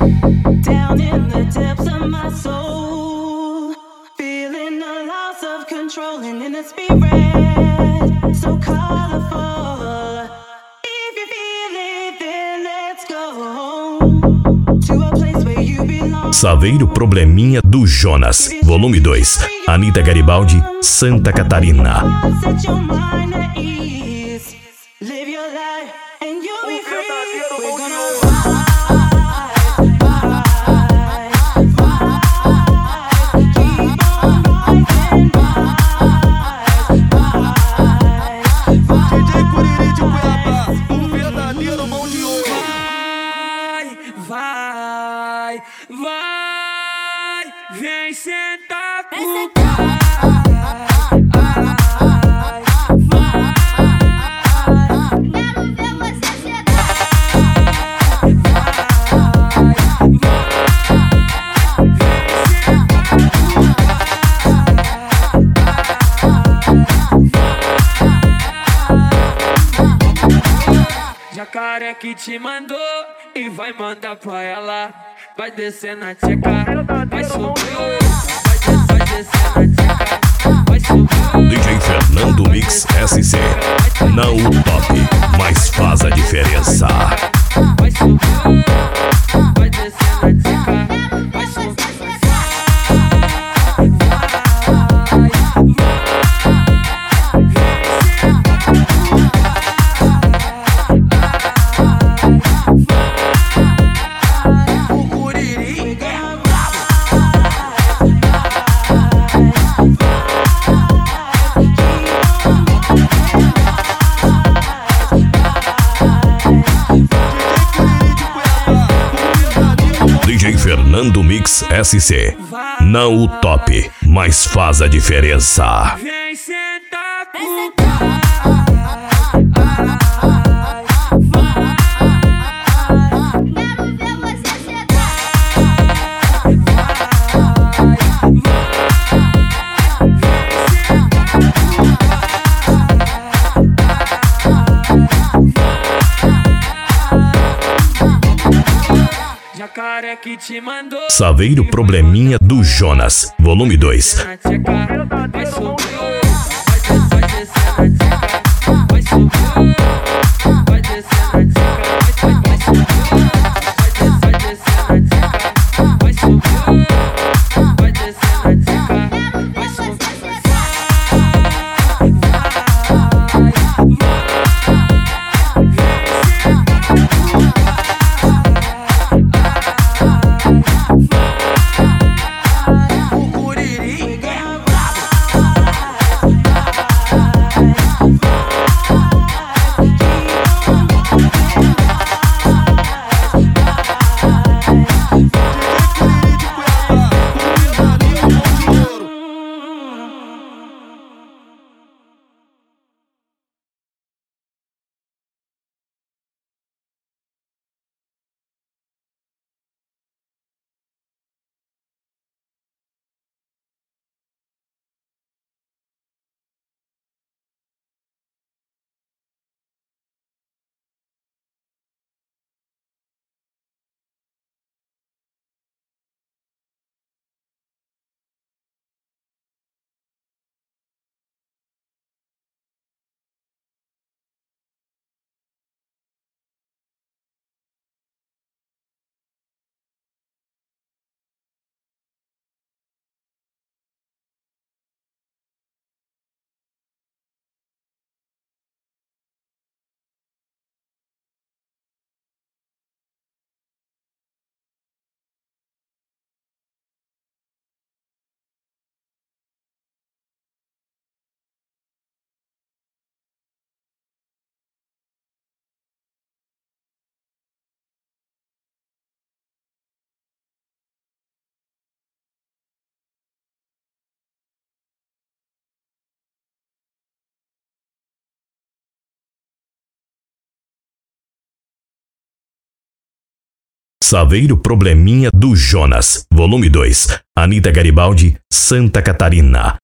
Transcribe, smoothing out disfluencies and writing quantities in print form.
Down in the depths of my soul, feeling the loss of control and in the spirit, so colorful. If you feel it, then let's go to a place where you belong. Saveiro Probleminha do Jonas, volume 2. Anitta Garibaldi, Santa Catarina. Set your mind at ease, live your life and you'll be free. We're gonna Vai, vem sentar pro Jacaré que te mandou e vai mandar pra ela. Vai descer na tcheca, vai subir, vai descer na tcheca, vai subir. DJ Fernando Mix SC. Não o top, mas faz a diferença. Vai subir, vai descer na tcheca, vai subir. DJ Fernando Mix SC. Não o top, mas faz a diferença. Vem sentar pro Jacaré que te mandou Saveiro Probleminha do Jonas, volume 2. na tcheca, vai subir, vai descer na tcheca, vai subir, vai descer na tcheca, vai subir, vai descer na tcheca, vai subir, vai descer na tcheca, vai subir. Saveiro Probleminha do Jonas, volume 2. Anitta Garibaldi, Santa Catarina.